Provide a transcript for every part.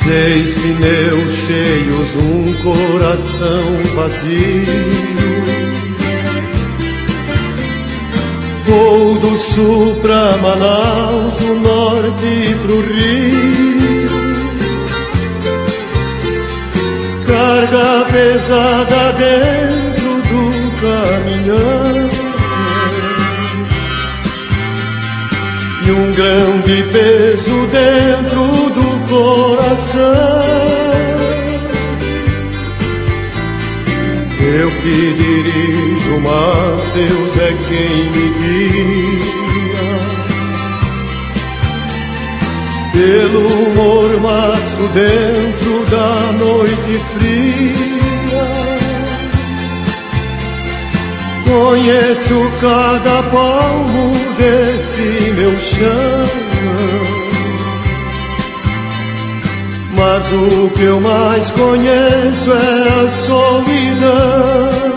6 pneus cheios, um coração vazio. Vou do sul pra Manaus, do norte pro Rio. Carga pesada dentro do caminhão e um grande peso dentro do coração. Eu que dirijo, mas Deus é quem me guia. Pelo mormaço dentro da noite fria, conheço cada palmo desse meu chão. Mas o que eu mais conheço é a solidão.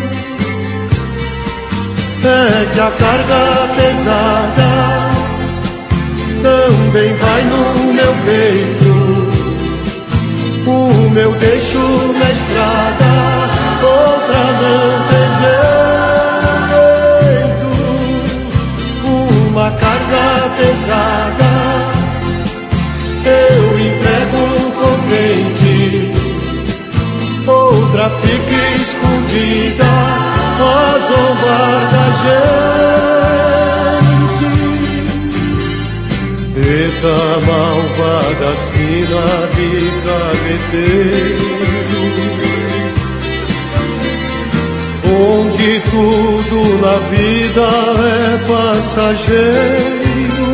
É que a carga pesada também vai no meu peito. O meu deixo na estrada, outra não tem jeito. Uma carga pesada eu entrego contente, outra fica escondida a zombar da gente. Eita malvada sina de carreteiro, onde tudo na vida é passageiro.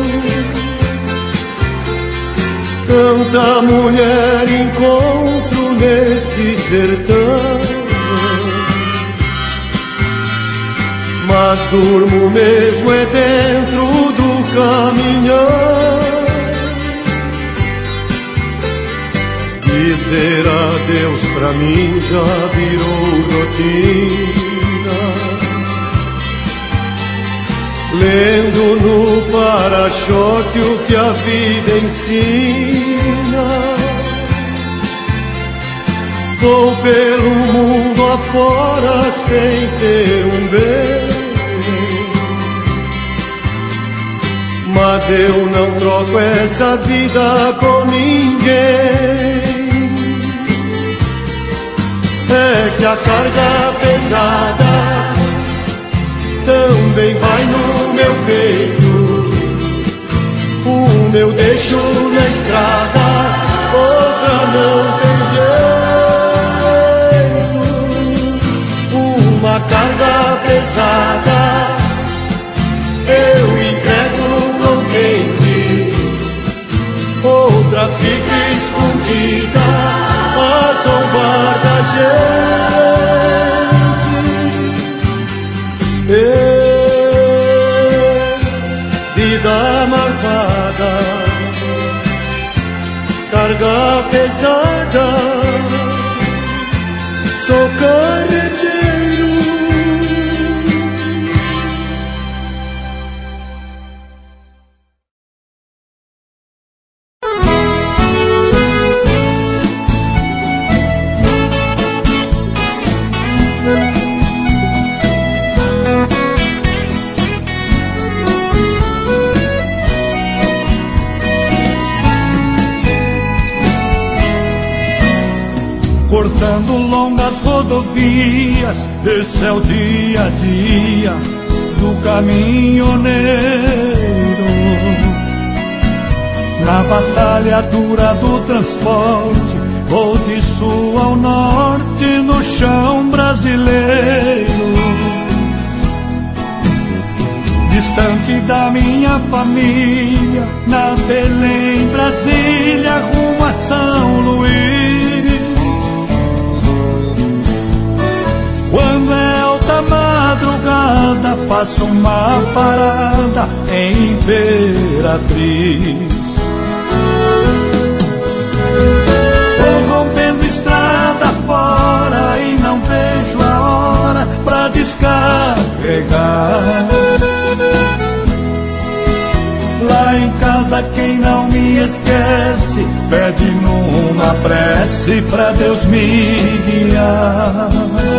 Tanta mulher encontro nesse sertão, mas durmo mesmo é dentro do caminhão. Dizer adeus pra mim já virou rotina. Lendo no para-choque o que a vida ensina. Vou pelo mundo afora sem ter um bem, mas eu não troco essa vida com ninguém. É que a carga pesada também vai no meu peito. O meu deixo na estrada, outra não tem jeito. Uma carga pesada eu entrego contente, outra fica escondida a zombar da gente. Vida malvada, carga pesada, sou carreteiro. Cortando longas rodovias, esse é o dia a dia do caminhoneiro. Na batalha dura do transporte, vou de sul ao norte no chão brasileiro. Distante da minha família, na Belém, Brasília, rumo a São Luís. Quando é alta madrugada, faço uma parada em Imperatriz. Vou rompendo estrada fora e não vejo a hora pra descarregar. Lá em casa quem não me esquece, pede numa prece pra Deus me guiar.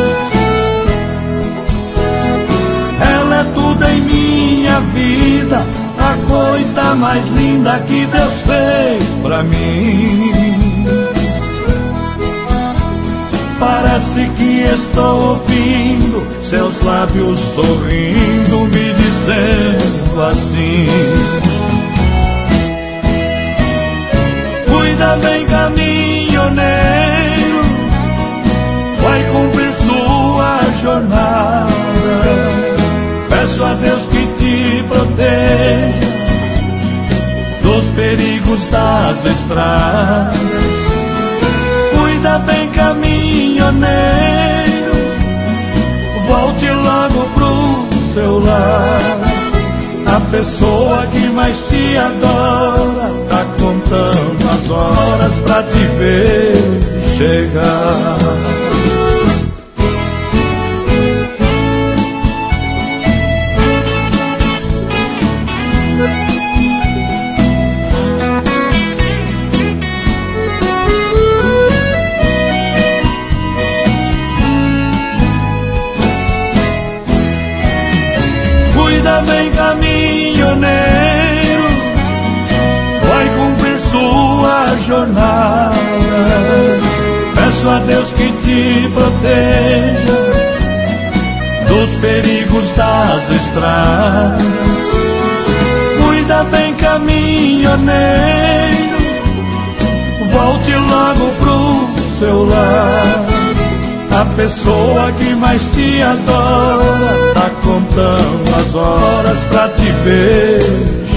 Ela é tudo em minha vida, a coisa mais linda que Deus fez pra mim. Parece que estou ouvindo seus lábios sorrindo, me dizendo assim: cuida bem, caminhoneiro, vai cumprir sua jornada. Peço a Deus que te proteja dos perigos das estradas. Cuida bem, caminhoneiro, volte logo pro seu lar. A pessoa que mais te adora tá contando as horas pra te ver chegar. Cuida bem, caminhoneiro, vai cumprir sua jornada. Peço a Deus que te proteja dos perigos das estradas. Cuida bem, caminhoneiro, volte logo pro seu lar. A pessoa que mais te adora tá contando as horas pra te ver